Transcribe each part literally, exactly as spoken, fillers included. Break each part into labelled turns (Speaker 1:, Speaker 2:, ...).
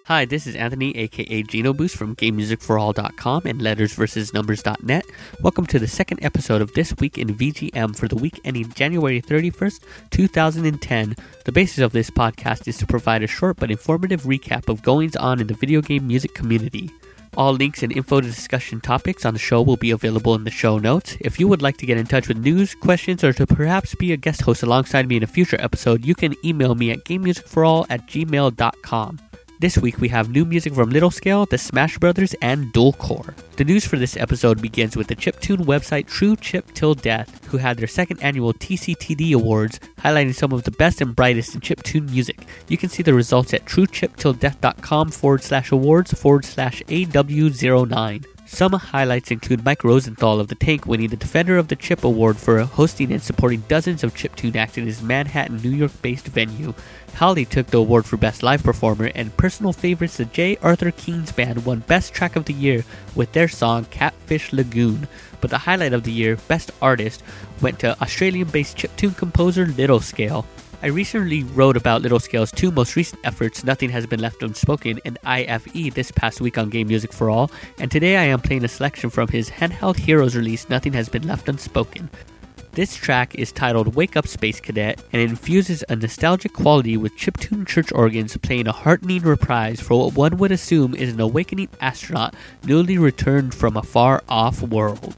Speaker 1: Hi, this is Anthony, aka GenoBoost from Game Music For All dot com and Letters Versus Numbers dot net. Welcome to the second episode of This Week in V G M for the week ending January thirty-first, two thousand ten. The basis of this podcast is to provide a short but informative recap of goings on in the video game music community. All links and info to discussion topics on the show will be available in the show notes. If you would like to get in touch with news, questions, or to perhaps be a guest host alongside me in a future episode, you can email me at gamemusicforall at gmail dot com. This week we have new music from Little Scale, the Smash Brothers, and Dualcore. The news for this episode begins with the chiptune website True Chip Till Death, who had their second annual T C T D Awards, highlighting some of the best and brightest in chiptune music. You can see the results at truechiptilldeath.com forward slash awards forward slash AW09. Some highlights include Mike Rosenthal of The Tank winning the Defender of the Chip Award for hosting and supporting dozens of chiptune acts in his Manhattan, New York-based venue. Howley took the award for Best Live Performer, and personal favorites the J. Arthur Keen's Band won Best Track of the Year with their song Catfish Lagoon. But the highlight of the year, Best Artist, went to Australian-based chiptune composer Little Scale. I recently wrote about Little Scale's two most recent efforts, Nothing Has Been Left Unspoken and I F E, this past week on Game Music For All, and today I am playing a selection from his Handheld Heroes release, Nothing Has Been Left Unspoken. This track is titled Wake Up Space Cadet and infuses a nostalgic quality with chiptune church organs playing a heartening reprise for what one would assume is an awakening astronaut newly returned from a far-off world.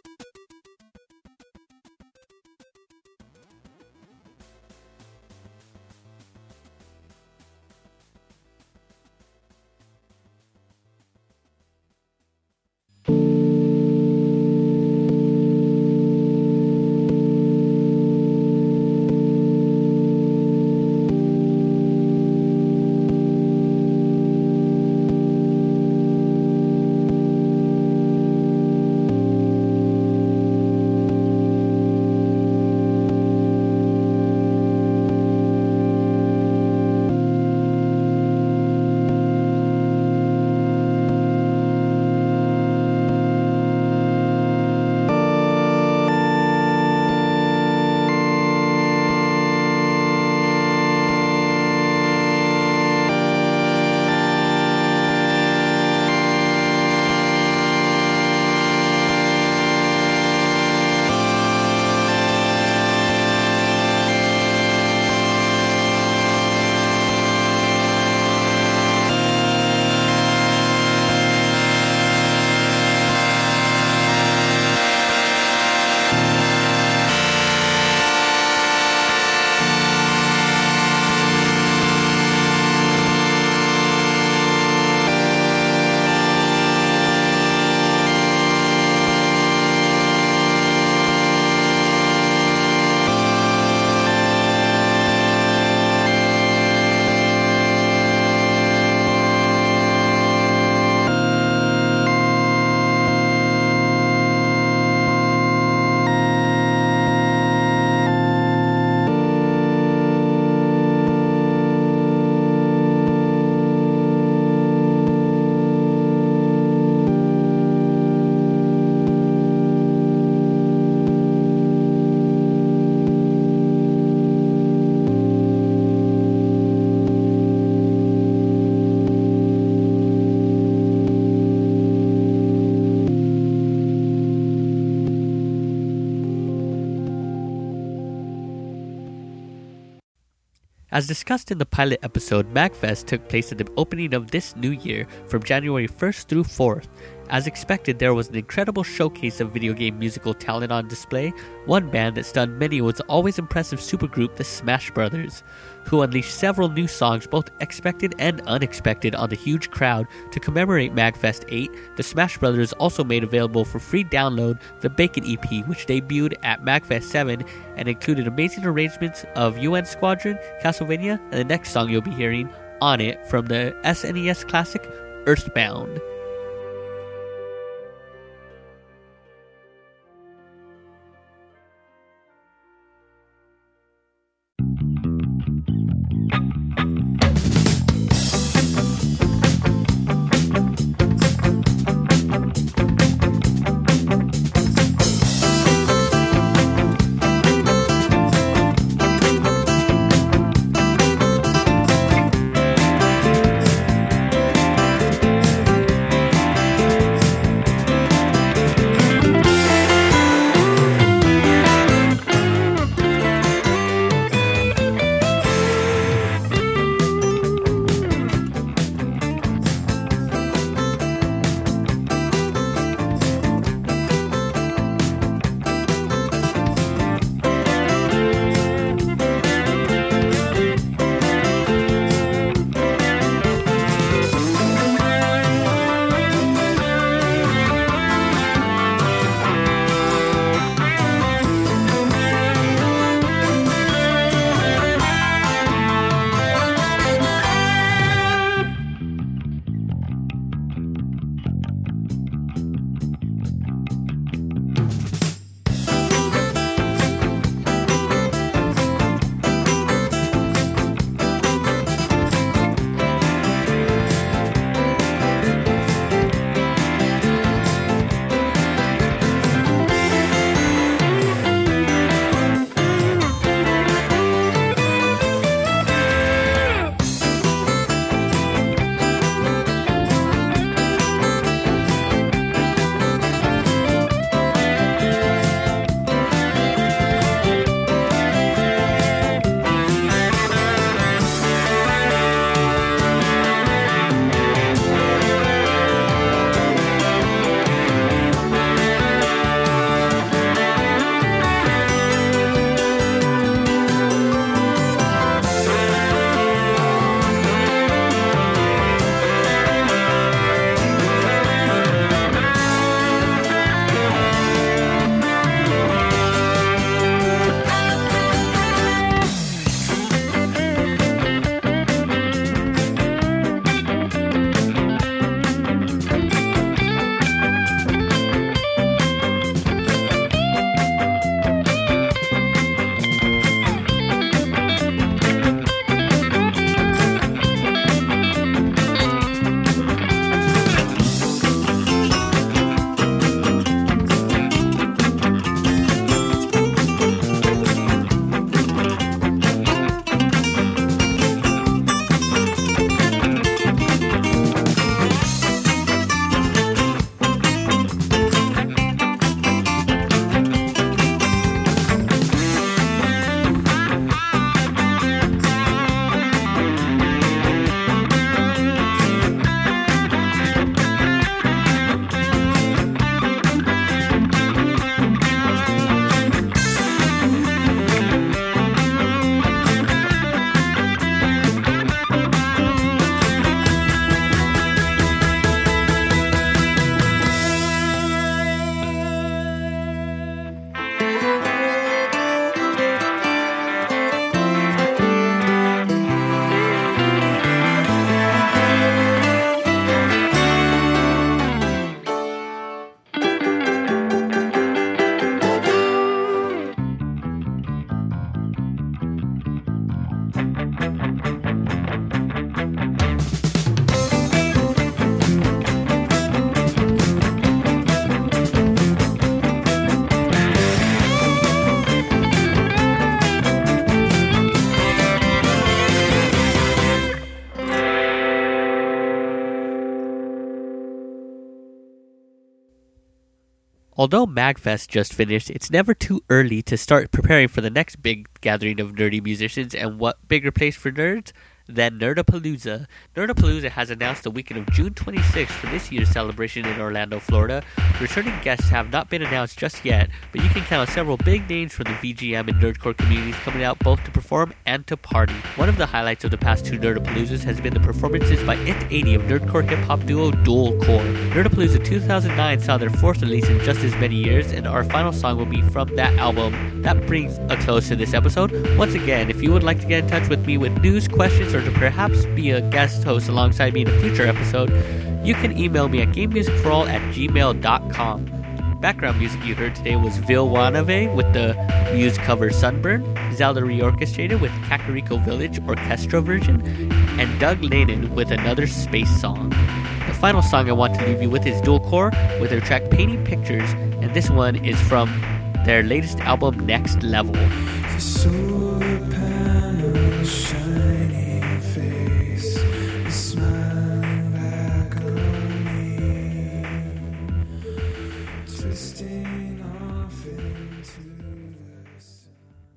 Speaker 1: As discussed in the pilot episode, MagFest took place at the opening of this new year from January first through fourth. As expected, there was an incredible showcase of video game musical talent on display. One band that stunned many was the always impressive supergroup the Smash Brothers, who unleashed several new songs, both expected and unexpected, on the huge crowd. To commemorate MagFest eight, the Smash Brothers also made available for free download the Bacon E P, which debuted at MagFest seven and included amazing arrangements of U N Squadron, Castlevania, and the next song you'll be hearing on it from the S N E S classic Earthbound. Although MagFest just finished, it's never too early to start preparing for the next big gathering of nerdy musicians, and what bigger place for nerds than Nerdapalooza. Nerdapalooza has announced the weekend of June twenty-sixth for this year's celebration in Orlando, Florida. Returning guests have not been announced just yet, but you can count on several big names from the V G M and nerdcore communities coming out both to perform and to party. One of the highlights of the past two Nerdapaloozas has been the performances by I T eighty of nerdcore hip-hop duo Dual Core. Nerdapalooza two thousand nine saw their fourth release in just as many years, and our final song will be from that album. That brings a close to this episode. Once again, if you would like to get in touch with me with news, questions, or to perhaps be a guest host alongside me in a future episode, you can email me at gamemusicforall at gmail dot com. Background music you heard today was Vil Wanave with the Muse cover Sunburn, Zelda Reorchestrated with Kakariko Village Orchestra version, and Doug Lanen with another space song. The final song I want to leave you with is Dual Core with their track Painting Pictures, and this one is from their latest album Next Level.
Speaker 2: The solar panels shining face is smiling back on me, twisting off into the sun.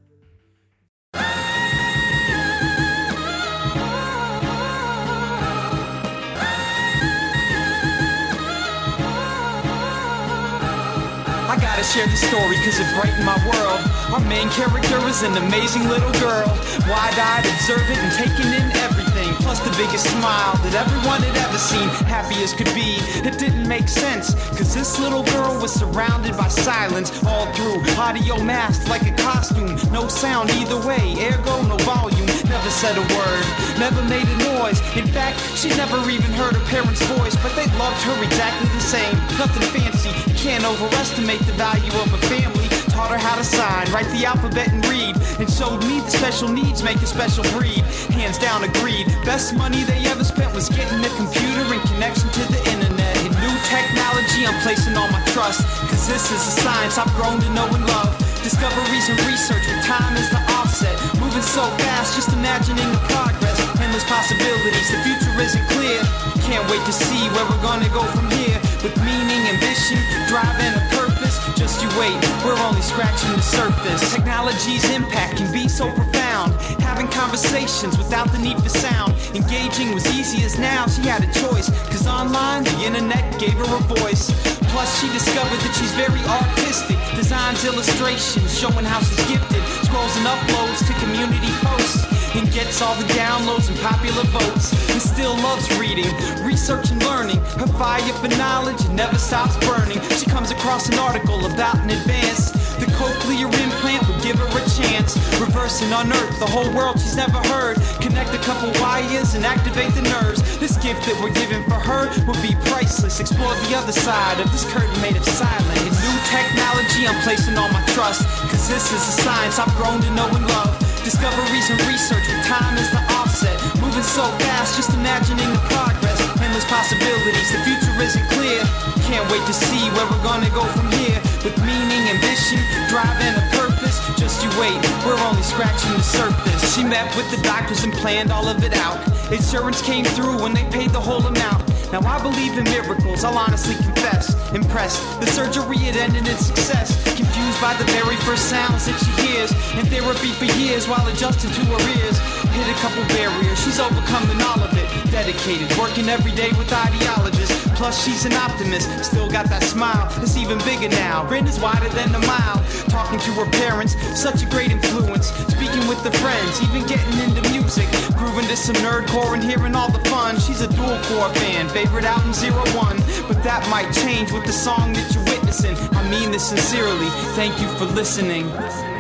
Speaker 3: I gotta share this story cause it brightened my world. Our main character is an amazing little girl, wide-eyed, observant, and taking in everything. Plus the biggest smile that everyone had ever seen, happy as could be. It didn't make sense, cause this little girl was surrounded by silence all through. Audio masked like a costume, no sound either way, ergo no volume. Never said a word, never made a noise. In fact, she never even heard her parents' voice, but they loved her exactly the same. Nothing fancy, you can't overestimate the value of a family. Taught her how to sign, write the alphabet and read, and showed me the special needs make a special breed. Hands down agreed, best money they ever spent was getting a computer and connection to the internet. In new technology I'm placing all my trust, cause this is a science I've grown to know and love. Discoveries and research with time is the offset. Moving so fast, just imagining the progress. Endless possibilities, the future isn't clear. Can't wait to see where we're gonna go from here. With meaning, ambition, drive and a purpose. Just you wait, we're only scratching the surface. Technology's impact can be so profound. Having conversations without the need for sound. Engaging was easy as now, she had a choice. Cause online, the internet gave her a voice. Plus she discovered that she's very artistic. Designs, illustrations, showing how she's gifted. Scrolls and uploads to community posts, and gets all the downloads and popular votes. And still loves reading, research and learning. Her fire for knowledge never stops burning. She comes across an article about an advance. The cochlear implant would give her a chance. Reverse and unearth the whole world she's never heard. Connect a couple wires and activate the nerves. This gift that we're giving for her will be priceless. Explore the other side of this curtain made of silence. In new technology I'm placing all my trust, cause this is a science I've grown to know and love. Discoveries and research with time is the offset. Moving so fast, just imagining the progress. Endless possibilities, the future isn't clear. Can't wait to see where we're gonna go from here. With meaning, ambition, drive and a purpose. Just you wait, we're only scratching the surface. She met with the doctors and planned all of it out. Insurance came through when they paid the whole amount. Now I believe in miracles, I'll honestly confess. Impressed, the surgery had ended in success. Confused by the very first sounds that she hears. In therapy for years while adjusting to her ears. Hit a couple barriers, she's overcoming all of it. Dedicated, working every day with ideologists. Plus she's an optimist, still got that smile. It's even bigger now, grin is wider than a mile. Talking to her parents, such a great influence. Speaking with the friends, even getting into music. Grooving to some nerdcore and hearing all the fun. She's a dual core fan, favorite album zero one. But that might change with the song that you're witnessing. I mean this sincerely, thank you for listening.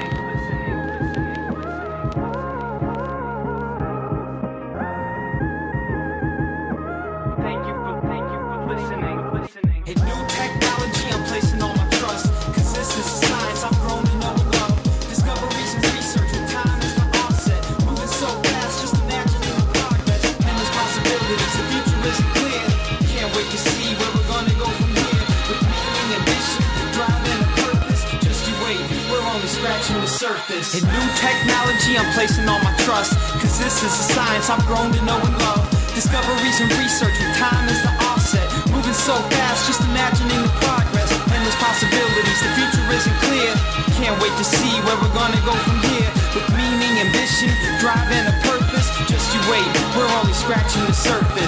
Speaker 3: In new technology I'm placing all my trust, cause this is a science I've grown to know and love. Discoveries and research with time is the offset. Moving so fast, just imagining the progress. Endless possibilities. possibilities, the future isn't clear. Can't wait to see where we're gonna go from here. With meaning, ambition, drive and a purpose. Just you wait, we're only scratching the surface.